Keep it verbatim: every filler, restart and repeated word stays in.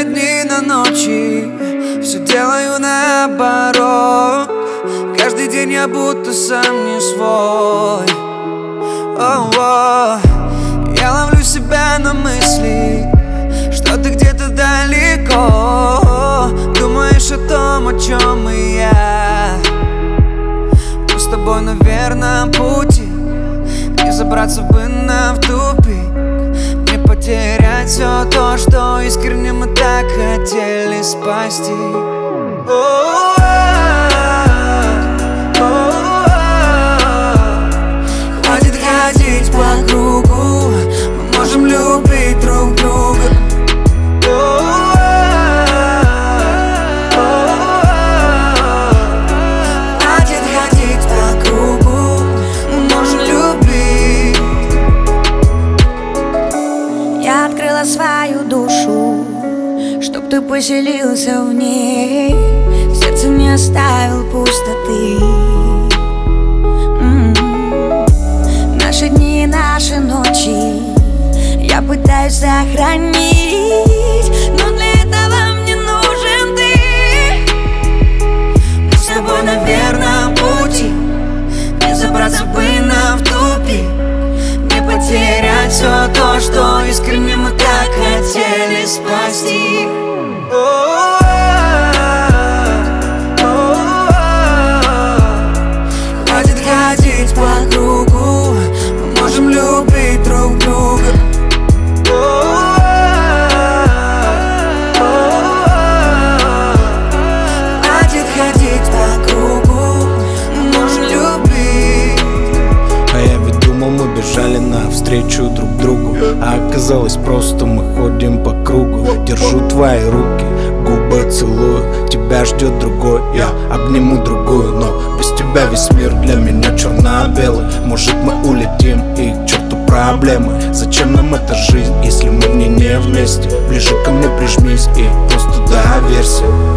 меняя дни на ночи, все делаю наоборот. Каждый день я будто сам не свой. О-о. Я ловлю себя на мысли, что ты где-то далеко. Думаешь о том, о чем и я. Мы с тобой на верном пути, не забраться бы нам в тупик, не потерять все то, что искренне мы так хотели спасти. Хватит ходить по кругу, мы можем любить друг друга. Хватит ходить по кругу, мы можем любить. Я открыла свою душу, чтоб ты поселился в ней, в сердце не оставил пустоты. М-м-м. Наши дни и наши ночи я пытаюсь сохранить, но для этого мне нужен ты. Мы с тобой на верном пути, не забраться бы нам в тупик, не потерять все то, что искренне мы так хотели спасти. Хватит ходить по кругу, мы можем любить друг друга. Хватит ходить по кругу, мы можем любить. А я ведь думал, мы бежали навстречу друг другу, а оказалось просто мы ходим по кругу. Держу твои руки, губы целую, тебя ждет другой, я обниму другую. Но без тебя весь мир для меня черно-белый. Может, мы улетим и к черту проблемы. Зачем нам эта жизнь, если мы в ней не вместе? Ближе ко мне прижмись и просто доверься.